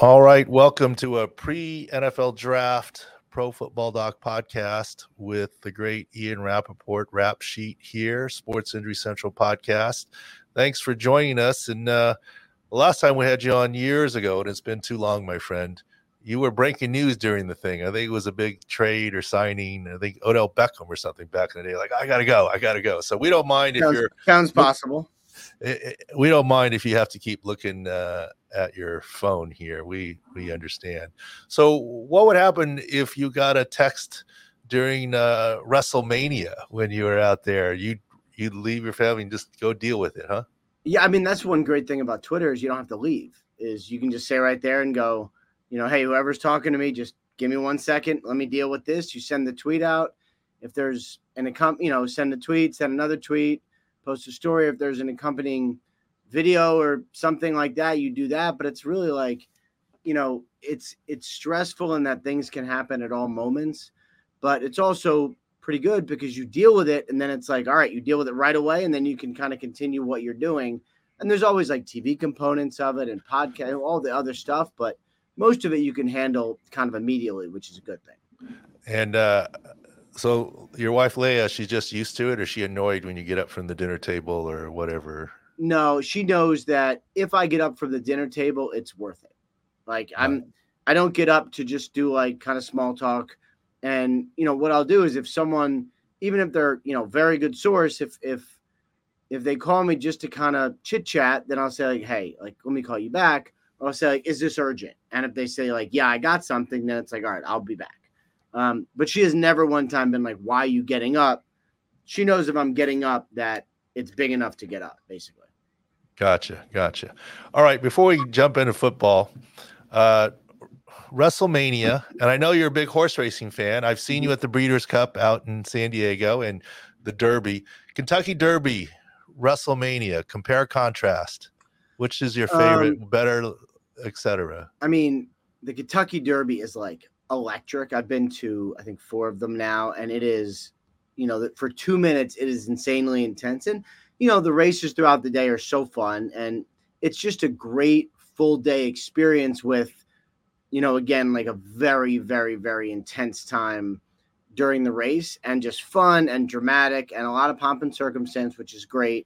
All right, welcome to a pre-NFL draft Pro Football Doc podcast with the great Ian Rappaport, Rap Sheet here, Sports Injury Central podcast. Thanks for joining us. And the last time we had you on years ago, and it's been too long, my friend, you were breaking news during the thing. I think it was a big trade or signing. I think Odell Beckham or something back in the day. Like, I got to go. So we don't mind if you're... Sounds possible. We don't mind if you have to keep looking at your phone here. We understand. So what would happen if you got a text during WrestleMania when you were out there? You'd leave your family and just go deal with it, huh? Yeah, I mean, that's one great thing about Twitter is you don't have to leave. Is you can just say right there and go, hey, whoever's talking to me, just give me 1 second. Let me deal with this. You send the tweet out. If there's send a tweet, send another tweet, post a story. If there's an accompanying video or something like that, you do that. But it's really like, it's stressful in that things can happen at all moments, but it's also pretty good because you deal with it. And then it's like, all right, you deal with it right away. And then you can kind of continue what you're doing. And there's always like TV components of it and podcast, all the other stuff. But most of it you can handle kind of immediately, which is a good thing. And so your wife, Leia, she's just used to it, or is she annoyed when you get up from the dinner table or whatever? No, she knows that if I get up from the dinner table, it's worth it. Like I don't get up to just do like kind of small talk. And, what I'll do is if someone, even if they're, very good source, if they call me just to kind of chit chat, then I'll say like, hey, like, let me call you back. Or I'll say like, is this urgent? And if they say like, yeah, I got something, then it's like, all right, I'll be back. But she has never one time been like, why are you getting up? She knows if I'm getting up that it's big enough to get up, basically. Gotcha. All right, before we jump into football, WrestleMania, and I know you're a big horse racing fan. I've seen you at the Breeders' Cup out in San Diego and the Derby. Kentucky Derby, WrestleMania, compare, contrast. Which is your favorite, better, etc.? I mean, the Kentucky Derby is like electric. I've been to, I think, 4 of them now, and it is, for 2 minutes, it is insanely intense. And, the races throughout the day are so fun, and it's just a great full day experience with, again, like a very, very, very intense time during the race and just fun and dramatic and a lot of pomp and circumstance, which is great.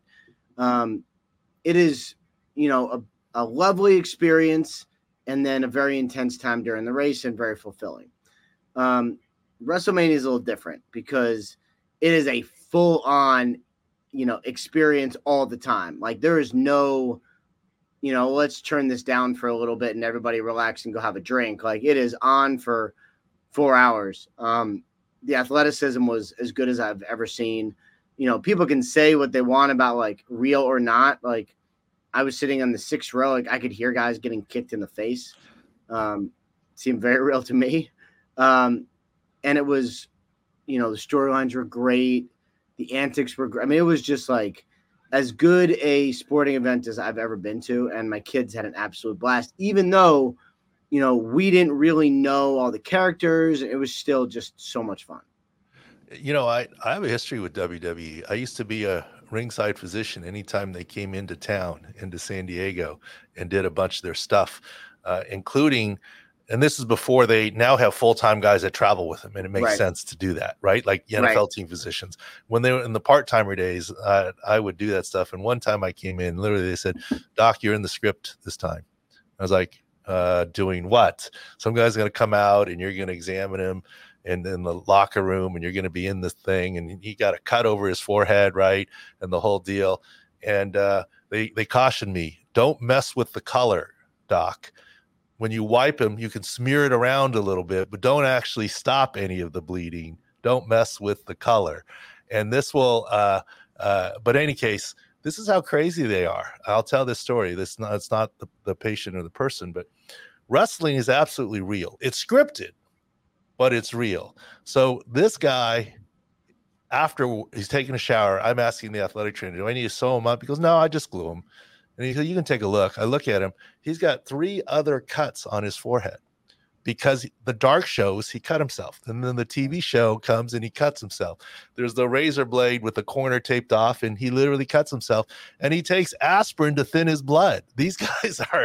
It is, a lovely experience and then a very intense time during the race and very fulfilling. WrestleMania is a little different because it is a full on, experience all the time. Like there is no, let's turn this down for a little bit and everybody relax and go have a drink. Like it is on for 4 hours. The athleticism was as good as I've ever seen. People can say what they want about like real or not. Like I was sitting on the 6th row. Like I could hear guys getting kicked in the face. Seemed very real to me. And it was, the storylines were great. The antics were great. I mean, it was just like as good a sporting event as I've ever been to. And my kids had an absolute blast, even though, we didn't really know all the characters. It was still just so much fun. I have a history with WWE. I used to be a ringside physician anytime they came into town, into San Diego, and did a bunch of their stuff, including, and this is before they now have full-time guys that travel with them, and it makes sense to do that, right? Like NFL team physicians. When they were in the part-timer days, I would do that stuff. And one time I came in, literally they said, Doc, you're in the script this time. I was like, doing what? Some guy's going to come out and you're going to examine him in the locker room, and you're going to be in this thing, and he got a cut over his forehead, right? And the whole deal. And they cautioned me, don't mess with the color, Doc. When you wipe him, you can smear it around a little bit, but don't actually stop any of the bleeding. Don't mess with the color. And this will, but in any case, this is how crazy they are. I'll tell this story. It's not the patient or the person, but wrestling is absolutely real. It's scripted, but it's real. So this guy, after he's taking a shower, I'm asking the athletic trainer, do I need to sew him up? He goes, no, I just glue him. And he said, you can take a look. I look at him. He's got 3 other cuts on his forehead because the dark shows he cut himself. And then the TV show comes and he cuts himself. There's the razor blade with the corner taped off, and he literally cuts himself. And he takes aspirin to thin his blood. These guys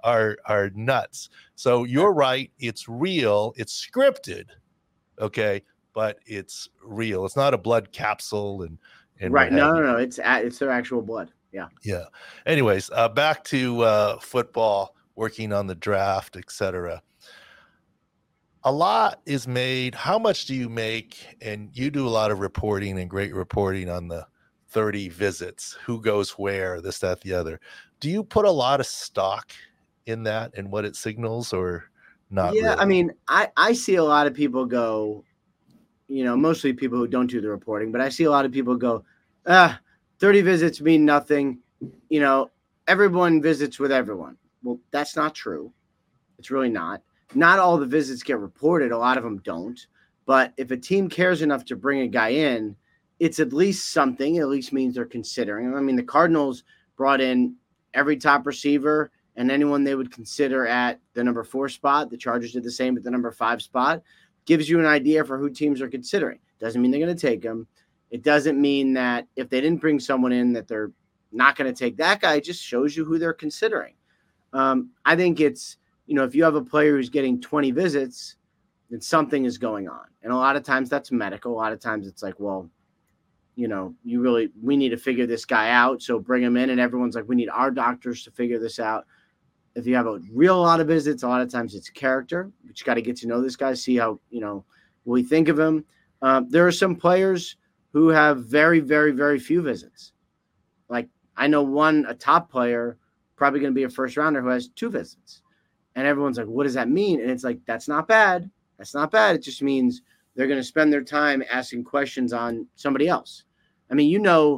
are nuts. So you're right. It's real. It's scripted. Okay. But it's real. It's not a blood capsule and Right. what have you. No. It's their actual blood. Yeah. Yeah. Anyways, back to football, working on the draft, etc. A lot is made. How much do you make? And you do a lot of reporting and great reporting on the 30 visits, who goes where, this, that, the other. Do you put a lot of stock in that and what it signals, or not Yeah. really? I mean, I see a lot of people go, mostly people who don't do the reporting, but I see a lot of people go, 30 visits mean nothing. Everyone visits with everyone. Well, that's not true. It's really not. Not all the visits get reported. A lot of them don't. But if a team cares enough to bring a guy in, it's at least something. It at least means they're considering. I mean, the Cardinals brought in every top receiver and anyone they would consider at the number 4 spot. The Chargers did the same at the number 5 spot. Gives you an idea for who teams are considering. Doesn't mean they're going to take them. It doesn't mean that if they didn't bring someone in that they're not going to take that guy. It just shows you who they're considering. I think it's, if you have a player who's getting 20 visits, then something is going on. And a lot of times that's medical. A lot of times it's like, well, we need to figure this guy out. So bring him in. And everyone's like, we need our doctors to figure this out. If you have a lot of visits, a lot of times it's character. But you got to get to know this guy, see how, what we think of him. There are some players who have very, very, very few visits. Like I know a top player, probably going to be a first rounder, who has 2 visits. And everyone's like, what does that mean? And it's like, that's not bad. That's not bad. It just means they're going to spend their time asking questions on somebody else. I mean,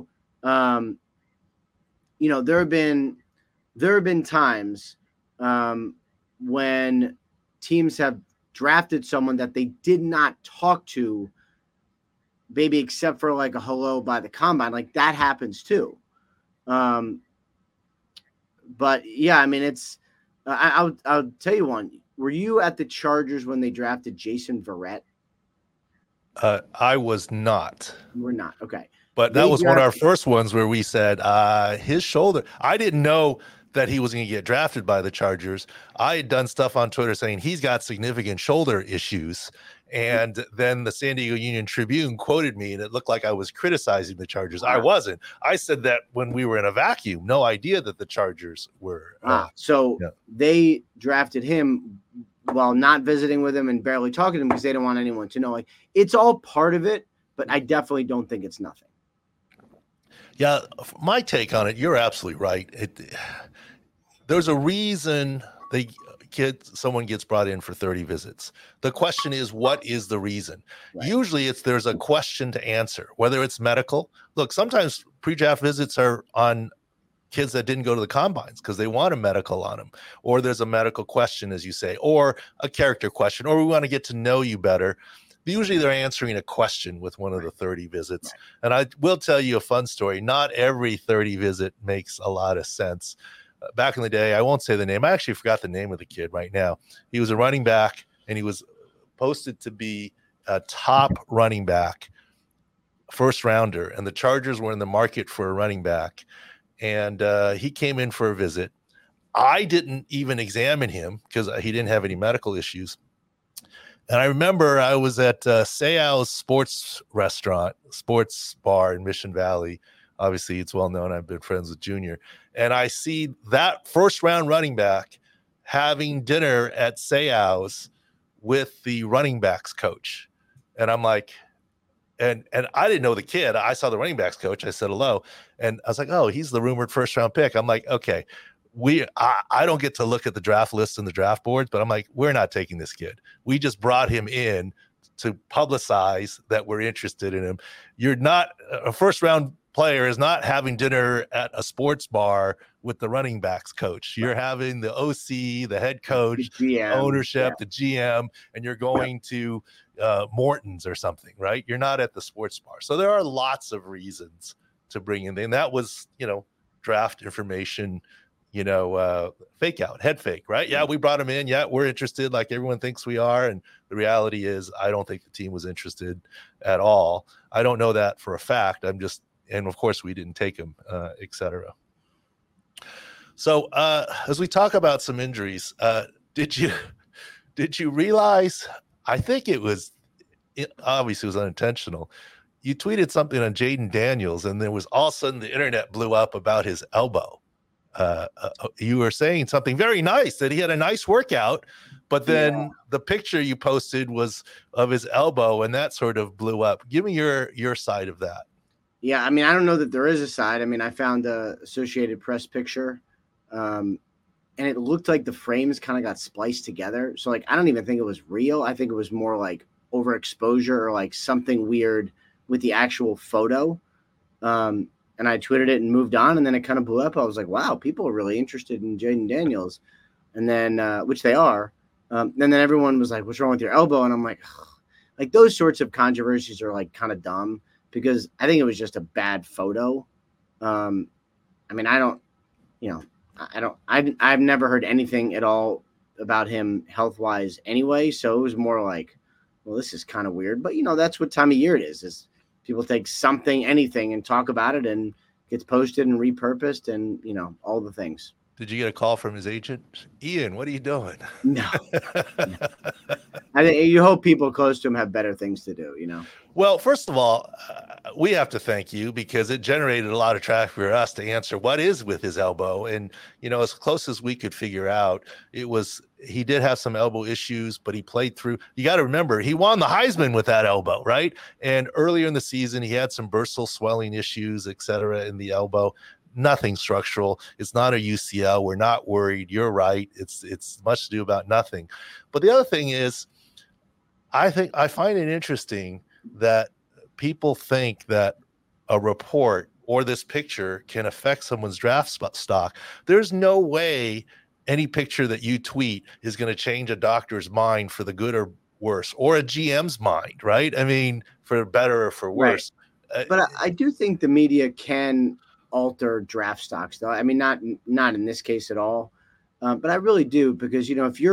there have been times when teams have drafted someone that they did not talk to, maybe except for like a hello by the combine. Like that happens too. But yeah, I mean, it's, I'll tell you one. Were you at the Chargers when they drafted Jason Verrett? I was not. You were not. Okay. But that was one of our first ones where we said his shoulder. I didn't know that he was going to get drafted by the Chargers. I had done stuff on Twitter saying he's got significant shoulder issues. And then the San Diego Union Tribune quoted me, and it looked like I was criticizing the Chargers. I wasn't. I said that when we were in a vacuum, no idea that the Chargers were. They drafted him while not visiting with him and barely talking to him because they don't want anyone to know. Like, it's all part of it, but I definitely don't think it's nothing. Yeah, my take on it, you're absolutely right. There's a reason someone gets brought in for 30 visits. The question is, what is the reason? Right. Usually there's a question to answer, whether it's medical. Look, sometimes pre-draft visits are on kids that didn't go to the combines because they want a medical on them, or there's a medical question, as you say, or a character question, or we want to get to know you better. Usually they're answering a question with one of the 30 visits. Right. And I will tell you a fun story. Not every 30 visit makes a lot of sense. Back in the day, I won't say the name. I actually forgot the name of the kid right now. He was a running back, and he was posted to be a top running back, first rounder. And the Chargers were in the market for a running back. And he came in for a visit. I didn't even examine him because he didn't have any medical issues. And I remember I was at Seau's sports bar in Mission Valley. Obviously, it's well known. I've been friends with Junior. And I see that first round running back having dinner at Seau's with the running backs coach. And I'm like, and I didn't know the kid. I saw the running backs coach. I said hello. And I was like, oh, he's the rumored first round pick. I'm like, okay, I don't get to look at the draft list and the draft boards, but I'm like, we're not taking this kid. We just brought him in to publicize that we're interested in him. You're not a first round player is not having dinner at a sports bar with the running backs coach. You're having the OC, the head coach, the GM, ownership, the GM, and you're going to Morton's or something, right? You're not at the sports bar. So there are lots of reasons to bring in. And that was, draft information, fake out, head fake, right? Yeah, we brought him in. Yeah, we're interested like everyone thinks we are. And the reality is I don't think the team was interested at all. I don't know that for a fact. And of course we didn't take him, et cetera. So as we talk about some injuries, did you did you realize? I think it obviously was unintentional. You tweeted something on Jaden Daniels, and there was all of a sudden the internet blew up about his elbow. You were saying something very nice, that he had a nice workout, but then the picture you posted was of his elbow, and that sort of blew up. Give me your side of that. Yeah, I mean, I don't know that there is a side. I mean, I found the Associated Press picture, and it looked like the frames kind of got spliced together. So, like, I don't even think it was real. I think it was more like overexposure or like something weird with the actual photo. And I tweeted it and moved on, and then it kind of blew up. I was like, wow, people are really interested in Jaden Daniels. And then, which they are. And then everyone was like, what's wrong with your elbow? And I'm like, ugh. Like those sorts of controversies are like kind of dumb because I think it was just a bad photo. I mean, I've never heard anything at all about him health-wise anyway. So it was more like, well, this is kind of weird. But, that's what time of year it is people take something, anything, and talk about it, and gets posted and repurposed and, all the things. Did you get a call from his agent? Ian, what are you doing? No. I think you hope people close to him have better things to do, Well, first of all, we have to thank you because it generated a lot of traffic for us to answer what is with his elbow. And, as close as we could figure out, he did have some elbow issues, but he played through. You got to remember, he won the Heisman with that elbow, right? And earlier in the season, he had some bursal swelling issues, et cetera, in the elbow. Nothing structural. It's not a UCL. We're not worried. You're right. It's much to do about nothing. But the other thing is, I find it interesting that people think that a report or this picture can affect someone's draft stock. There's no way any picture that you tweet is going to change a doctor's mind for the good or worse, or a GM's mind, right? I mean, for better or for worse. Right. But I do think the media can alter draft stocks, though. I mean, not in this case at all. But I really do, because,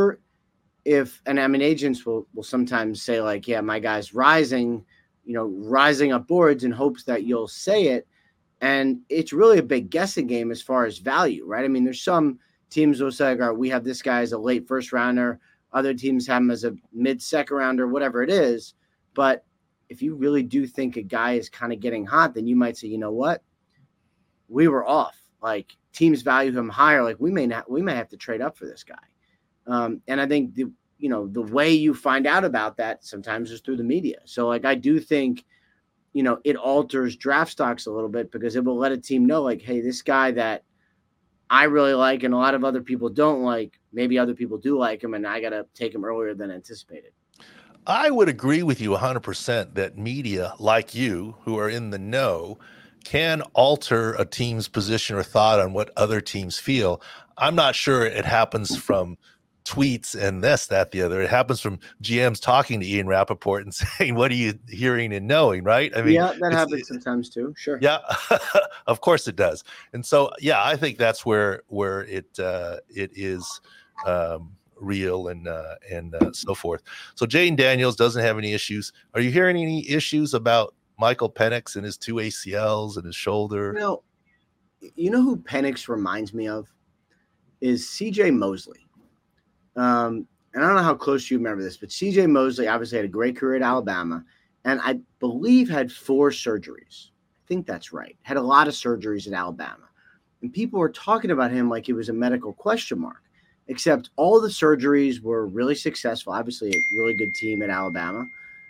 agents will sometimes say like, yeah, my guy's rising up boards in hopes that you'll say it. And it's really a big guessing game as far as value, right? I mean, there's some teams will say, all right, we have this guy as a late first rounder. Other teams have him as a mid second rounder, whatever it is. But if you really do think a guy is kind of getting hot, then you might say, you know what? We were off. Like, teams value him higher. Like, we may have to trade up for this guy. And I think the way you find out about that sometimes is through the media. So, like, I do think, it alters draft stocks a little bit, because it will let a team know, like, hey, this guy that I really like and a lot of other people don't like, maybe other people do like him, and I got to take him earlier than anticipated. I would agree with you 100% that media like you, who are in the know, can alter a team's position or thought on what other teams feel. I'm not sure it happens from tweets and this, that, the other. It happens from GMs talking to Ian Rappaport and saying, what are you hearing and knowing, right? I mean, yeah, that happens sometimes too. Sure. Yeah, of course it does. And so, yeah, I think that's where it is real and so forth. So Jaden Daniels doesn't have any issues. Are you hearing any issues about Michael Penix and his 2 ACLs and his shoulder? You know who Penix reminds me of is CJ Mosley. And I don't know how close you remember this, but CJ Mosley obviously had a great career at Alabama, and I believe had 4 surgeries. I think that's right. Had a lot of surgeries at Alabama. And people were talking about him like he was a medical question mark, except all the surgeries were really successful. Obviously, a really good team at Alabama.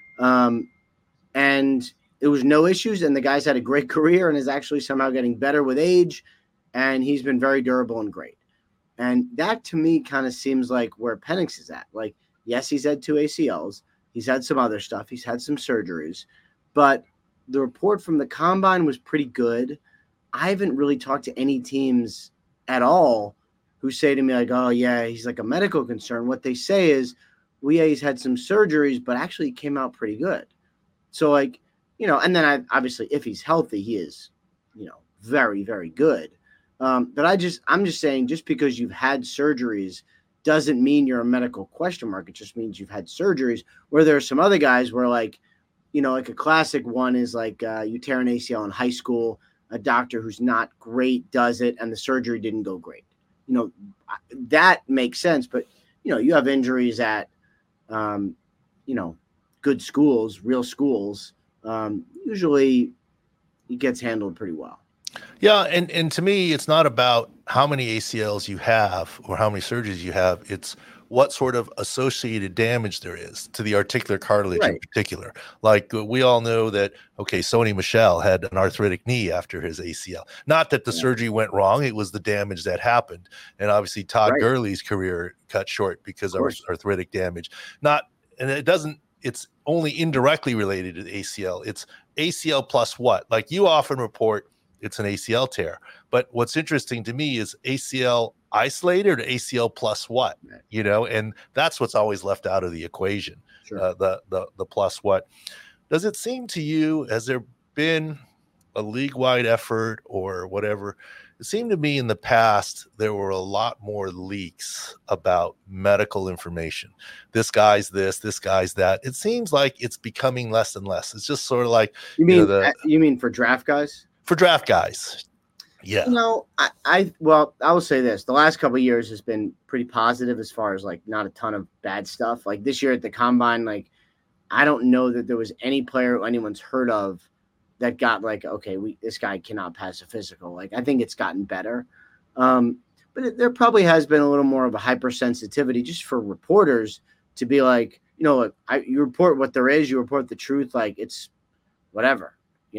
And there was no issues, and the guy's had a great career and is actually somehow getting better with age, and he's been very durable and great. And that, to me, kind of seems like where Penix is at. Like, yes, he's had 2 ACLs. He's had some other stuff. He's had some surgeries. But the report from the Combine was pretty good. I haven't really talked to any teams at all who say to me, like, oh, yeah, he's like a medical concern. What they say is, well, yeah, he's had some surgeries, but actually he came out pretty good. So, like, and then obviously if he's healthy, he is, very, very good. But I'm just saying, just because you've had surgeries doesn't mean you're a medical question mark. It just means you've had surgeries, where there are some other guys where, like, like a classic one is like you tear an ACL in high school, a doctor who's not great does it, and the surgery didn't go great. that makes sense. But, you have injuries at, you know, good schools, real schools. Usually it gets handled pretty well. Yeah, and to me, it's not about how many ACLs you have or how many surgeries you have. It's what sort of associated damage there is to the articular cartilage in Right. particular. Like we all know that, okay, Sony Michel had an arthritic knee after his ACL. Not that the Yeah. surgery went wrong, it was the damage that happened. And obviously Todd Right. Gurley's career cut short because of arthritic damage. It's only indirectly related to the ACL. It's ACL plus what? Like you often report it's an ACL tear. But what's interesting to me is ACL isolated or ACL plus what, and that's what's always left out of the equation. Sure. The plus what. Does it seem to you, has there been a league-wide effort or whatever? It seemed to me in the past there were a lot more leaks about medical information. This guy's this guy's that. It seems like it's becoming less and less. It's just sort of like you mean for draft guys? For draft guys. Yeah. I will say this. The last couple of years has been pretty positive as far as like not a ton of bad stuff. Like this year at the combine, like I don't know that there was any player anyone's heard of that got like, okay, this guy cannot pass a physical. Like I think it's gotten better. But there probably has been a little more of a hypersensitivity just for reporters to be like, you report what there is, you report the truth, like it's whatever,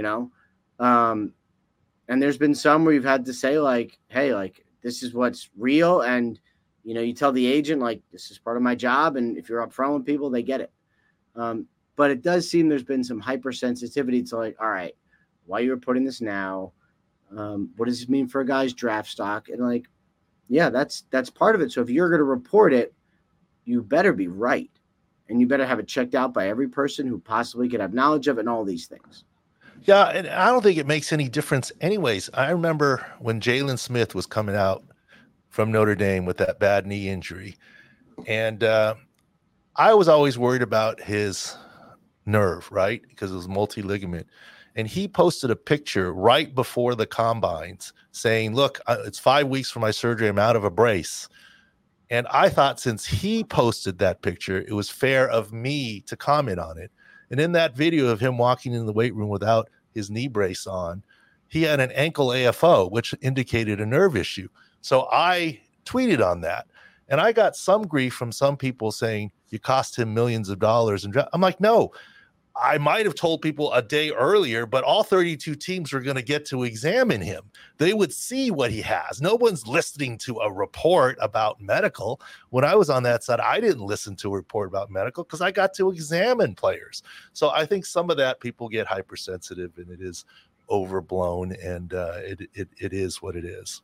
and there's been some where you've had to say like, hey, like this is what's real. And, you tell the agent, like, this is part of my job. And if you're upfront with people, they get it. But it does seem there's been some hypersensitivity to like, all right, why are you reporting this now? What does this mean for a guy's draft stock? And like, yeah, that's part of it. So if you're going to report it, you better be right. And you better have it checked out by every person who possibly could have knowledge of it and all these things. Yeah, and I don't think it makes any difference anyways. I remember when Jalen Smith was coming out from Notre Dame with that bad knee injury, and I was always worried about his nerve, right? Because it was multi-ligament. And he posted a picture right before the combines saying, look, it's 5 weeks for my surgery. I'm out of a brace. And I thought since he posted that picture, it was fair of me to comment on it. And in that video of him walking in the weight room without his knee brace on, he had an ankle AFO, which indicated a nerve issue. So I tweeted on that. And I got some grief from some people saying, you cost him millions of dollars. And I'm like, no, I might have told people a day earlier, but all 32 teams were going to get to examine him. They would see what he has. No one's listening to a report about medical. When I was on that side, I didn't listen to a report about medical because I got to examine players. So I think some of that people get hypersensitive and it is overblown, and it is what it is.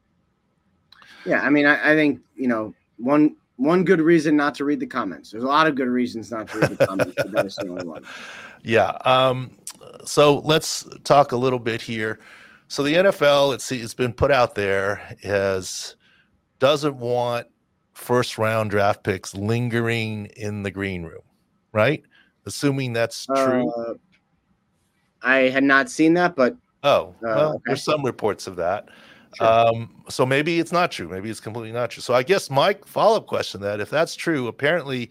Yeah, I mean, I think, one good reason not to read the comments. There's a lot of good reasons not to read the comments, but that is the only one. Yeah. So let's talk a little bit here. So the NFL, it's been put out there doesn't want first round draft picks lingering in the green room, right? Assuming that's true. I had not seen that, but okay. There's some reports of that. Sure. So maybe it's not true. Maybe it's completely not true. So I guess my follow-up question that if that's true, apparently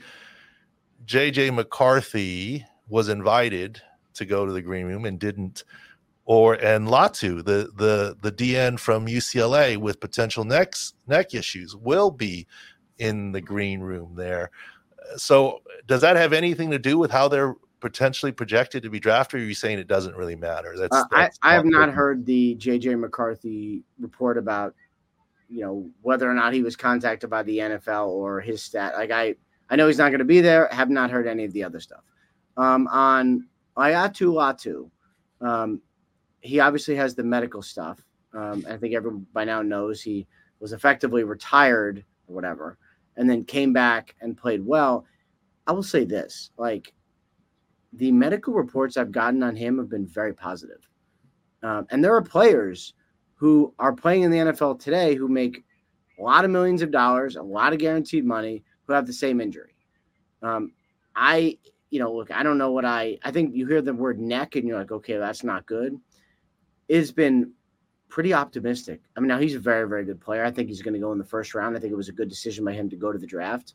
JJ McCarthy was invited to go to the green room and didn't, and Latu, the DN from UCLA with potential neck issues, will be in the green room there. So does that have anything to do with how they're potentially projected to be drafted, or are you saying it doesn't really matter? I have not heard the JJ McCarthy report about, whether or not he was contacted by the NFL or his stat. Like I know he's not going to be there. Have not heard any of the other stuff. On Latu, he obviously has the medical stuff. I think everyone by now knows he was effectively retired or whatever, and then came back and played well. I will say this, like, the medical reports I've gotten on him have been very positive. And there are players who are playing in the NFL today who make a lot of millions of dollars, a lot of guaranteed money, who have the same injury. Look, I don't know I think you hear the word neck and you're like, okay, that's not good. It's been pretty optimistic. I mean, now he's a very, very good player. I think he's going to go in the first round. I think it was a good decision by him to go to the draft.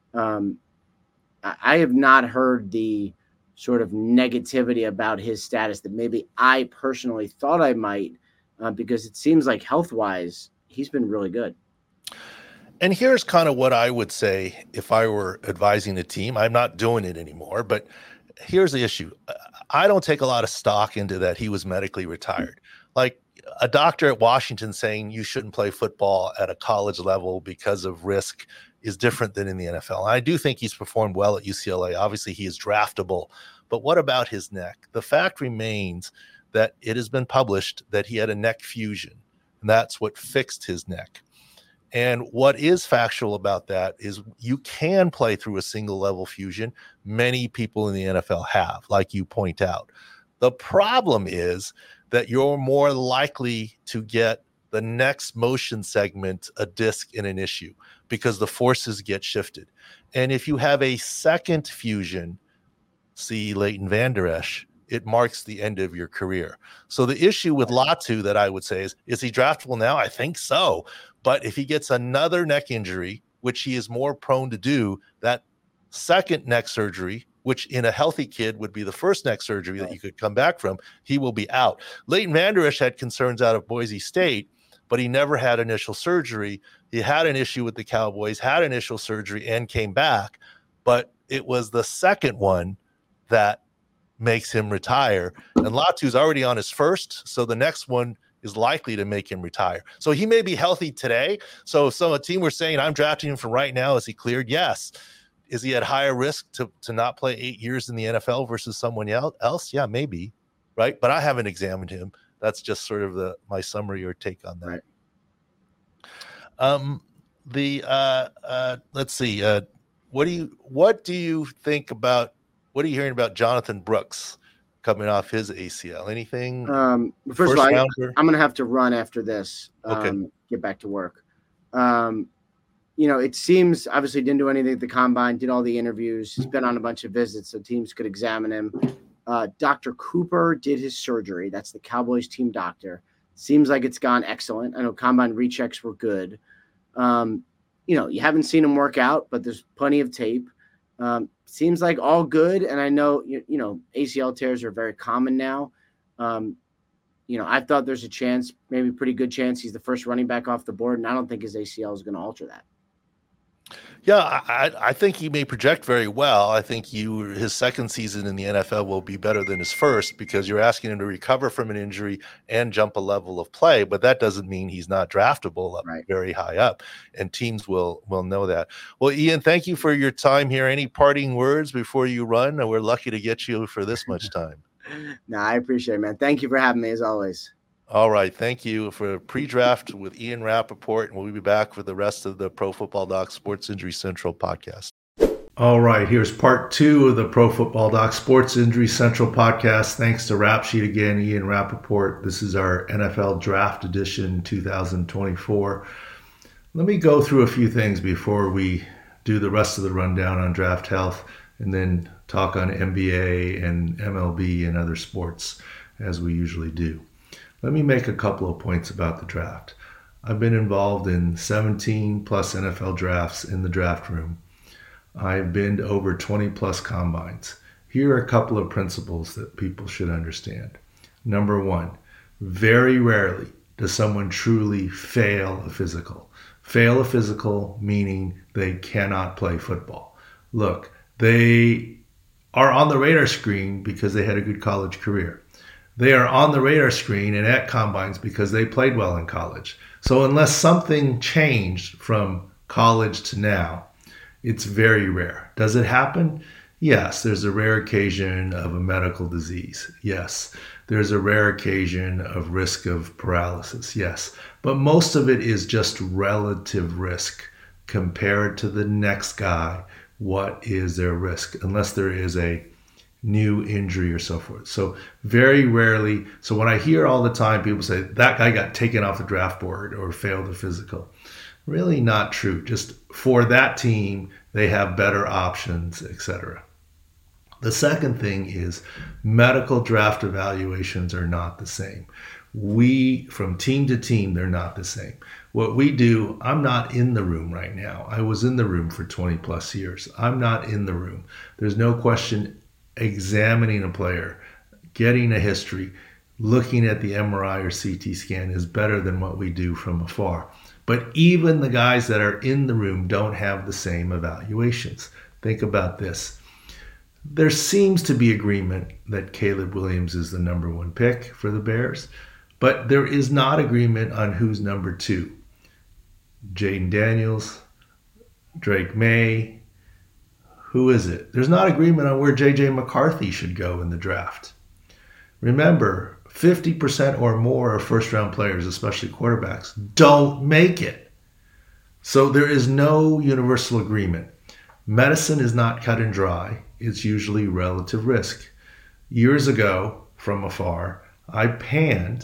I have not heard the sort of negativity about his status that maybe I personally thought I might, because it seems like health-wise, he's been really good. And here's kind of what I would say if I were advising the team. I'm not doing it anymore, but here's the issue. I don't take a lot of stock into that he was medically retired. Like a doctor at Washington saying you shouldn't play football at a college level because of risk is different than in the NFL. I do think he's performed well at UCLA. Obviously, he is draftable. But what about his neck? The fact remains that it has been published that he had a neck fusion, and that's what fixed his neck. And what is factual about that is you can play through a single level fusion. Many people in the NFL have, like you point out. The problem is that you're more likely to get the next motion segment a disc in an issue because the forces get shifted. And if you have a second fusion, see Leighton Vander Esch, it marks the end of your career. So the issue with Latu that I would say is he draftable now? I think so. But if he gets another neck injury, which he is more prone to do, that second neck surgery, which in a healthy kid would be the first neck surgery that you could come back from, he will be out. Leighton Vander Esch had concerns out of Boise State, but he never had initial surgery. He had an issue with the Cowboys, had initial surgery, and came back. But it was the second one that makes him retire. And Latu's already on his first, so the next one is likely to make him retire. So he may be healthy today. So a team were saying, I'm drafting him for right now. Is he cleared? Yes. Is he at higher risk to not play 8 years in the NFL versus someone else? Yeah, maybe. Right. But I haven't examined him. That's just sort of my summary or take on that. Right. Let's see. What do you think about, what are you hearing about Jonathan Brooks coming off his ACL? Anything? First of all, I'm going to have to run after this. Okay. Get back to work. It seems obviously didn't do anything at the combine, did all the interviews. He's been on a bunch of visits so teams could examine him. Dr. Cooper did his surgery. That's the Cowboys team doctor. Seems like it's gone excellent. I know combine rechecks were good. You haven't seen him work out, but there's plenty of tape. Seems like all good. And I know, ACL tears are very common now. I thought there's a chance, maybe pretty good chance he's the first running back off the board. And I don't think his ACL is going to alter that. Yeah, I think he may project very well. I think his second season in the NFL will be better than his first because you're asking him to recover from an injury and jump a level of play, but that doesn't mean he's not draftable very high up, and teams will know that. Well, Ian, thank you for your time here. Any parting words before you run? We're lucky to get you for this much time. No, I appreciate it, man. Thank you for having me as always. All right. Thank you for pre-draft with Ian Rappaport, and we'll be back for the rest of the Pro Football Doc Sports Injury Central podcast. All right. Here's part 2 of the Pro Football Doc Sports Injury Central podcast. Thanks to Rap Sheet again, Ian Rappaport. This is our NFL Draft Edition 2024. Let me go through a few things before we do the rest of the rundown on draft health and then talk on NBA and MLB and other sports as we usually do. Let me make a couple of points about the draft. I've been involved in 17 plus NFL drafts in the draft room. I've been to over 20 plus combines. Here are a couple of principles that people should understand. Number 1, very rarely does someone truly fail a physical. Fail a physical meaning they cannot play football. Look, they are on the radar screen because they had a good college career. They are on the radar screen and at combines because they played well in college. So unless something changed from college to now, it's very rare. Does it happen? Yes, there's a rare occasion of a medical disease. Yes, there's a rare occasion of risk of paralysis. Yes, but most of it is just relative risk compared to the next guy. What is their risk? Unless there is a new injury or so forth. So very rarely. So when I hear all the time people say that guy got taken off the draft board or failed the physical, really not true. Just for that team, they have better options, etc. The second thing is medical draft evaluations are not the same. We, from team to team, they're not the same. What we do, I'm not in the room right now. I was in the room for 20 plus years. I'm not in the room. There's no question examining a player, getting a history, looking at the MRI or CT scan is better than what we do from afar. But even the guys that are in the room don't have the same evaluations. Think about this. There seems to be agreement that Caleb Williams is the number 1 pick for the Bears, but there is not agreement on who's number 2. Jaden Daniels, Drake May, who is it? There's not agreement on where J.J. McCarthy should go in the draft. Remember, 50% or more of first-round players, especially quarterbacks, don't make it. So there is no universal agreement. Medicine is not cut and dry. It's usually relative risk. Years ago, from afar, I panned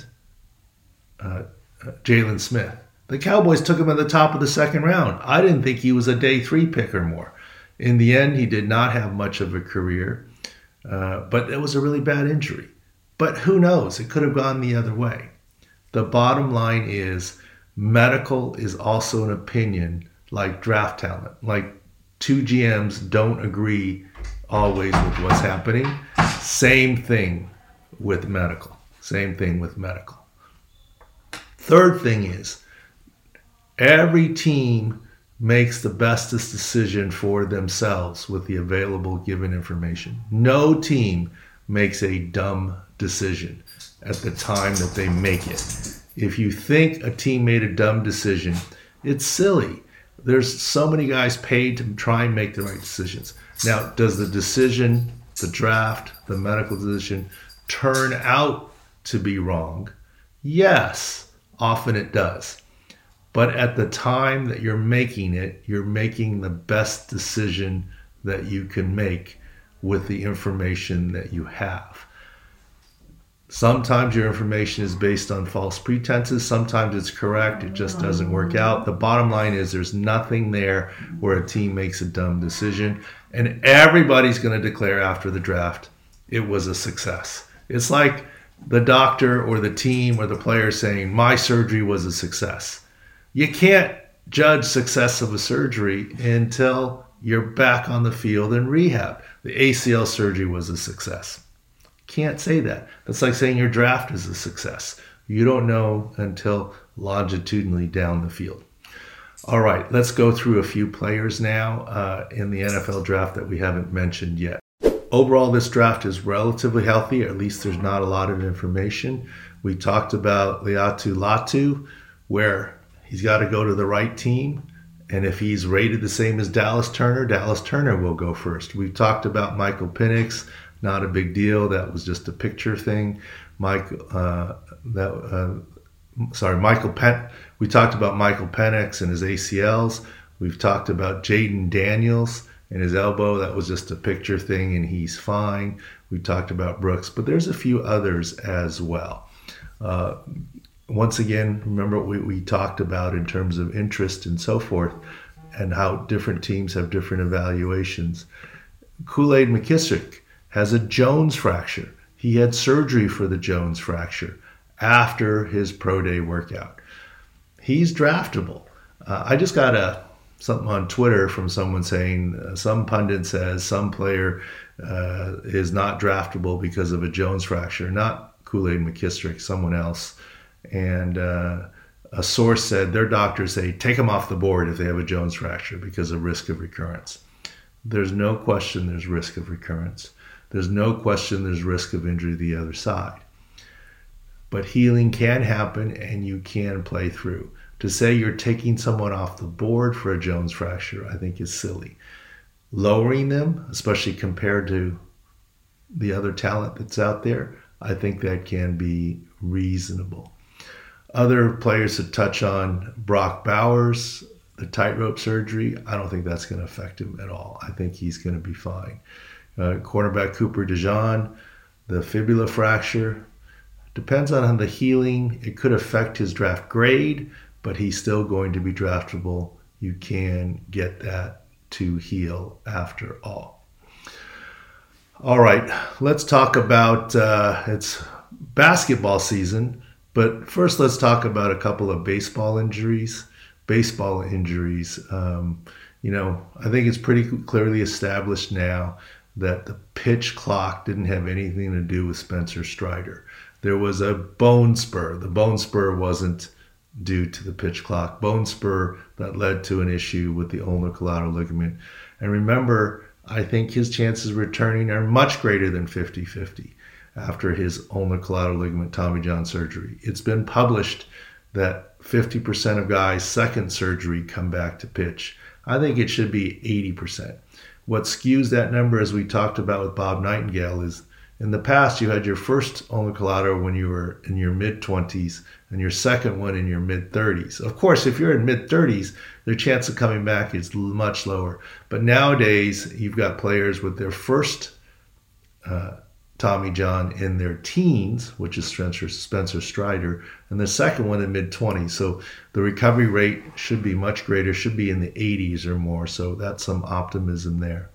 Jalen Smith. The Cowboys took him at the top of the 2nd round. I didn't think he was a day 3 pick or more. In the end, he did not have much of a career, but it was a really bad injury. But who knows? It could have gone the other way. The bottom line is medical is also an opinion like draft talent. Like 2 GMs don't agree always with what's happening. Same thing with medical. Same thing with medical. Third thing is every team makes the bestest decision for themselves with the available given information. No team makes a dumb decision at the time that they make it. If you think a team made a dumb decision, it's silly. There's so many guys paid to try and make the right decisions. Now, does the decision, the draft, the medical decision turn out to be wrong? Yes, often it does. But at the time that you're making it, you're making the best decision that you can make with the information that you have. Sometimes your information is based on false pretenses. Sometimes it's correct. It just doesn't work out. The bottom line is there's nothing there where a team makes a dumb decision. And everybody's going to declare after the draft it was a success. It's like the doctor or the team or the player saying, my surgery was a success. You can't judge success of a surgery until you're back on the field in rehab. The ACL surgery was a success. Can't say that. That's like saying your draft is a success. You don't know until longitudinally down the field. All right, let's go through a few players now in the NFL draft that we haven't mentioned yet. Overall, this draft is relatively healthy. At least there's not a lot of information. We talked about Laiatu Latu, where he's got to go to the right team. And if he's rated the same as Dallas Turner will go first. We've talked about Michael Penix. Not a big deal. That was just a picture thing. We talked about Michael Penix and his ACLs. We've talked about Jaden Daniels and his elbow. That was just a picture thing, and he's fine. We talked about Brooks, but there's a few others as well. Once again, remember what we talked about in terms of interest and so forth, and how different teams have different evaluations. Kool-Aid McKissick has a Jones fracture. He had surgery for the Jones fracture after his pro day workout. He's draftable. I just got something on Twitter from someone saying some pundit says some player is not draftable because of a Jones fracture. Not Kool-Aid McKissick, someone else. And a source said their doctors say take them off the board if they have a Jones fracture because of risk of recurrence. There's no question there's risk of recurrence. There's no question there's risk of injury to the other side. But healing can happen and you can play through. To say you're taking someone off the board for a Jones fracture, I think is silly. Lowering them, especially compared to the other talent that's out there, I think that can be reasonable. Other players to touch on, Brock Bowers, the tightrope surgery, I don't think that's going to affect him at all. I think he's going to be fine. Cornerback Cooper DeJean, the fibula fracture, depends on the healing. It could affect his draft grade, but he's still going to be draftable. You can get that to heal after all. All right, let's talk about it's basketball season, But first, let's talk about a couple of baseball injuries. Baseball injuries. I think it's pretty clearly established now that the pitch clock didn't have anything to do with Spencer Strider. There was a bone spur. The bone spur wasn't due to the pitch clock. Bone spur that led to an issue with the ulnar collateral ligament. And remember, I think his chances of returning are much greater than 50-50 after his ulnar collateral ligament Tommy John surgery. It's been published that 50% of guys' second surgery come back to pitch. I think it should be 80%. What skews that number, as we talked about with Bob Nightingale, is in the past you had your first ulnar collateral when you were in your mid-20s and your second one in your mid-30s. Of course, if you're in mid-30s, their chance of coming back is much lower. But nowadays, you've got players with their first Tommy John in their teens, which is Spencer Strider, and the second one in mid-20s. So the recovery rate should be much greater, should be in the 80s or more. So that's some optimism there.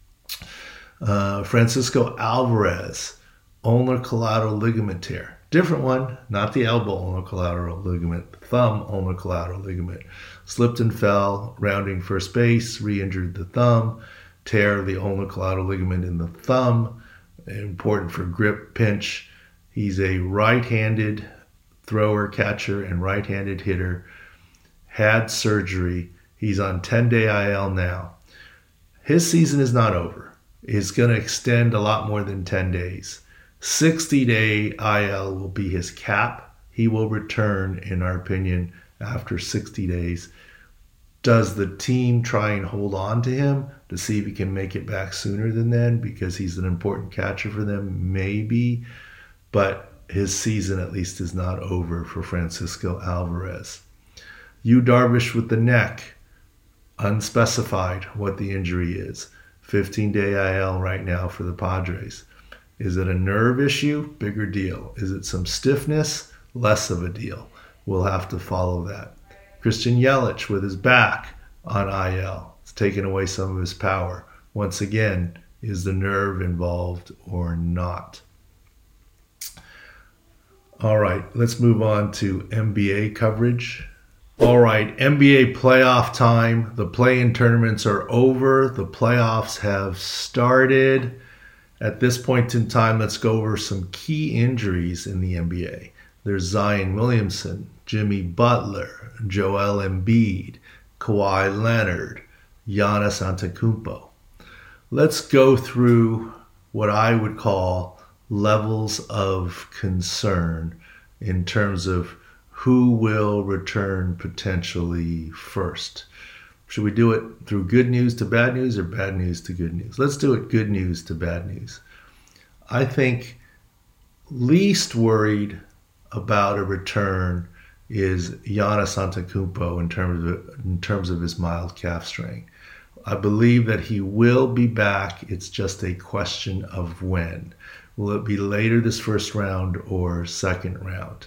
Francisco Alvarez, ulnar collateral ligament tear. Different one, not the elbow ulnar collateral ligament, thumb ulnar collateral ligament. Slipped and fell, rounding first base, re-injured the thumb, tear of the ulnar collateral ligament in the thumb. Important for grip, pinch. He's a right-handed thrower, catcher, and right-handed hitter. Had surgery. He's on 10-day IL now. His season is not over. It's going to extend a lot more than 10 days. 60-day IL will be his cap. He will return, in our opinion, after 60 days. Does the team try and hold on to him to see if he can make it back sooner than then because he's an important catcher for them? Maybe. But his season at least is not over for Francisco Alvarez. Yu Darvish with the neck. Unspecified what the injury is. 15-day IL right now for the Padres. Is it a nerve issue? Bigger deal. Is it some stiffness? Less of a deal. We'll have to follow that. Christian Yelich with his back on IL. It's taken away some of his power. Once again, is the nerve involved or not? All right, let's move on to NBA coverage. All right, NBA playoff time. The play-in tournaments are over. The playoffs have started. At this point in time, let's go over some key injuries in the NBA. There's Zion Williamson, Jimmy Butler, Joel Embiid, Kawhi Leonard, Giannis Antetokounmpo. Let's go through what I would call levels of concern in terms of who will return potentially first. Should we do it through good news to bad news or bad news to good news? Let's do it good news to bad news. I think least worried about a return is Giannis Antetokounmpo in terms of his mild calf strain. I believe that he will be back. It's just a question of when. Will it be later this first round or second round?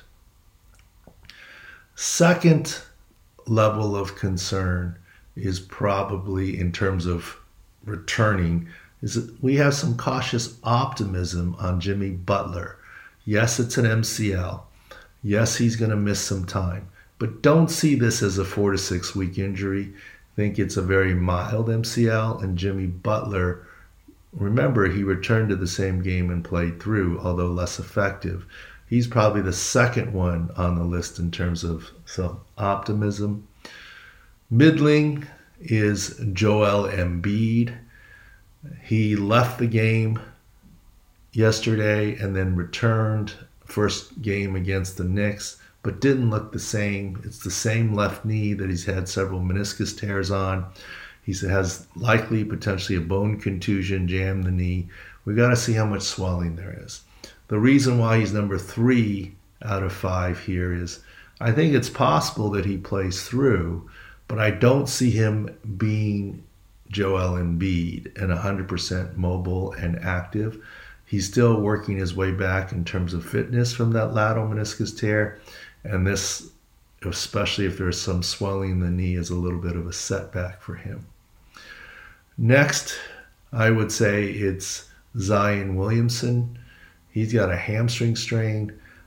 Second level of concern is probably in terms of returning is that we have some cautious optimism on Jimmy Butler. Yes, it's an MCL. Yes, he's going to miss some time, but don't see this as a 4 to 6 week injury. Think it's a very mild MCL, and Jimmy Butler, remember, he returned to the same game and played through, although less effective. He's probably the second one on the list in terms of some optimism. Middling is Joel Embiid. He left the game yesterday and then returned first game against the Knicks, but didn't look the same. It's the same left knee that he's had several meniscus tears on. He has likely potentially a bone contusion, jammed the knee. We got to see how much swelling there is. The reason why he's number 3 out of 5 here is I think it's possible that he plays through, but I don't see him being Joel Embiid and 100% mobile and active. He's still working his way back in terms of fitness from that lateral meniscus tear, and this, especially if there's some swelling in the knee, is a little bit of a setback for him. Next, I would say it's Zion Williamson. He's got a hamstring strain.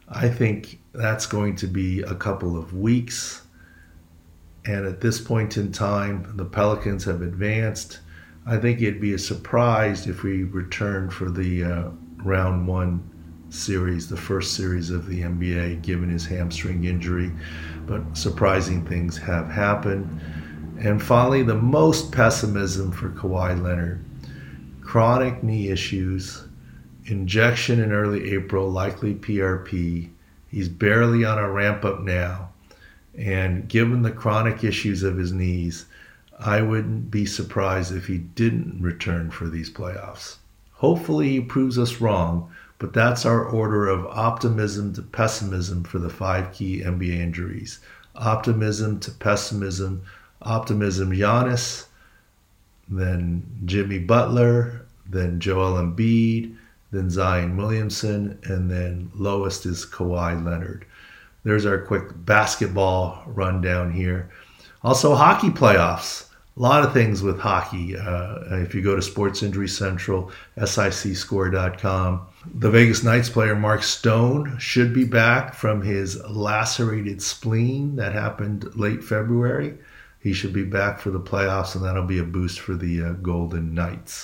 I think that's going to be a couple of weeks. And at this point in time, the Pelicans have advanced. I think it'd be a surprise if we return for the round one series, the first series of the NBA, given his hamstring injury. But surprising things have happened. And finally, the most pessimism for Kawhi Leonard: chronic knee issues, injection in early April, likely PRP. He's barely on a ramp up now. And given the chronic issues of his knees, I wouldn't be surprised if he didn't return for these playoffs. Hopefully, he proves us wrong, but that's our order of optimism to pessimism for the five key NBA injuries. Optimism to pessimism. Optimism, Giannis, then Jimmy Butler, then Joel Embiid, then Zion Williamson, and then lowest is Kawhi Leonard. There's our quick basketball rundown here. Also, hockey playoffs. A lot of things with hockey. If you go to Sports Injury Central, sicscore.com, the Vegas Knights player Mark Stone should be back from his lacerated spleen that happened late February. He should be back for the playoffs, and that'll be a boost for the Golden Knights.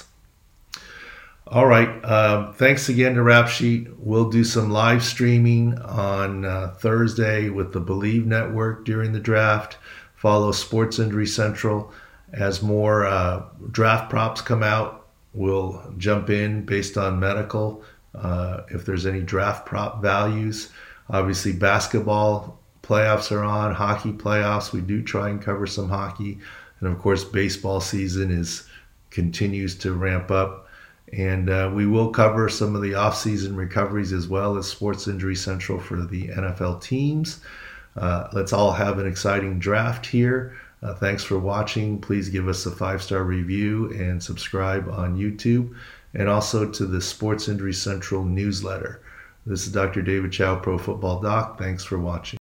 All right. Thanks again to Rap Sheet. We'll do some live streaming on Thursday with the Believe Network during the draft. Follow Sports Injury Central. As more draft props come out, we'll jump in based on medical. If there's any draft prop values, obviously basketball playoffs are on, hockey playoffs. We do try and cover some hockey. And of course, baseball season continues to ramp up. And we will cover some of the off-season recoveries as well as Sports Injury Central for the NFL teams. Let's all have an exciting draft here. Thanks for watching. Please give us a 5-star review and subscribe on YouTube, and also to the Sports Injury Central newsletter. This is Dr. David Chow, Pro Football Doc. Thanks for watching.